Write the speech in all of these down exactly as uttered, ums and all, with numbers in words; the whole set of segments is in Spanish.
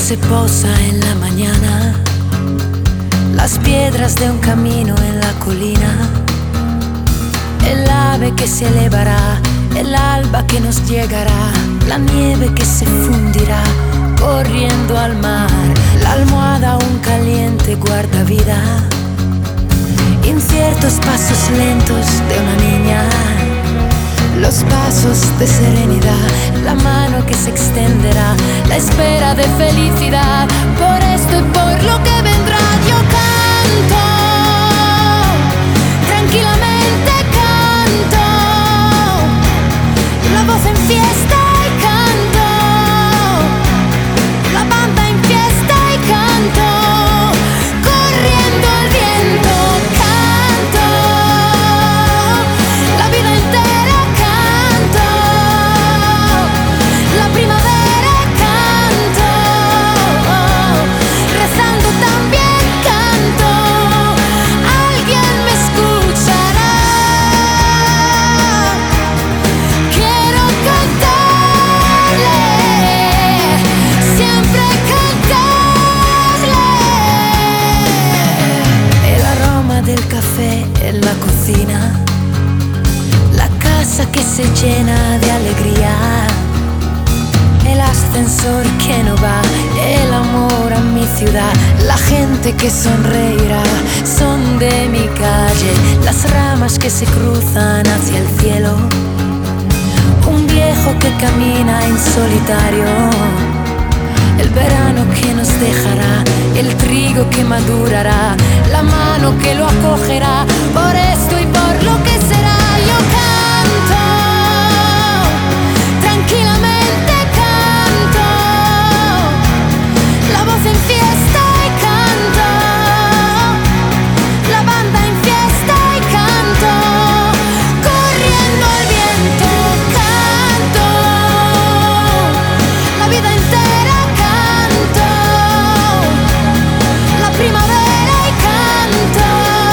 se posa en la mañana, las piedras de un camino en la colina, el ave que se elevará, el alba que nos llegará, la nieve que se fundirá corriendo al mar, la almohada aún caliente guarda vida, inciertos pasos lentos de una niña, los pasos de serenidad, la mano que se extenderá, la espera de felicidad, por esto y por lo que vendrá. Yo canto, tranquilamente canto, la voz en fiesta y canto, la banda en fiesta y canto, corriendo el viento, canto, la vida entera canto, la primavera canto, rezando también canto, alguien me escuchará. Quiero cantarle, siempre cantarle. El aroma del café en la cocina, la casa que se llena de alegría, el ascensor que no va, el amor a mi ciudad, la gente que sonreirá, son de mi calle, las ramas que se cruzan hacia el cielo, un viejo que camina en solitario, el verano que nos dejará, el trigo que madurará, la mano que lo acogerá, por esto y por lo que será. Yo canto, tranquilamente canto, la voz en fiesta y canto, la banda en fiesta y canto, corriendo el viento canto, la vida entera canto, la primavera y canto,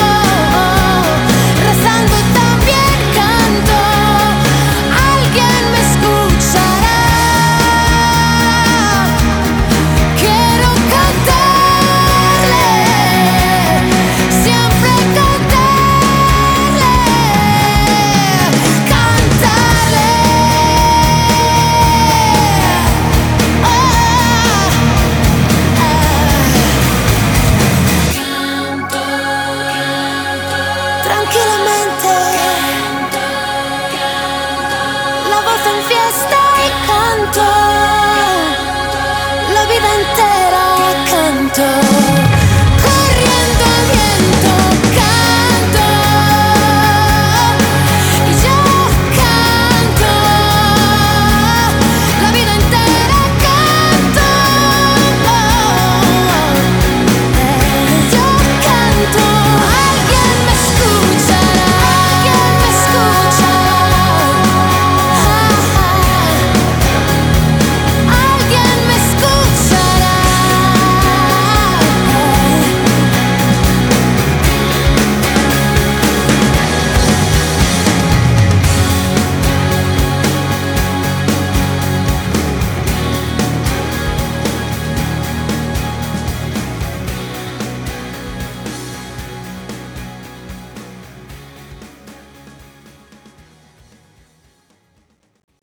rezando también canto, alguien me escuchará. Quiero cantarle, siempre cantarle, cantarle. Ah, tranquilamente, la voz en fiesta y canto, la vida entera canto.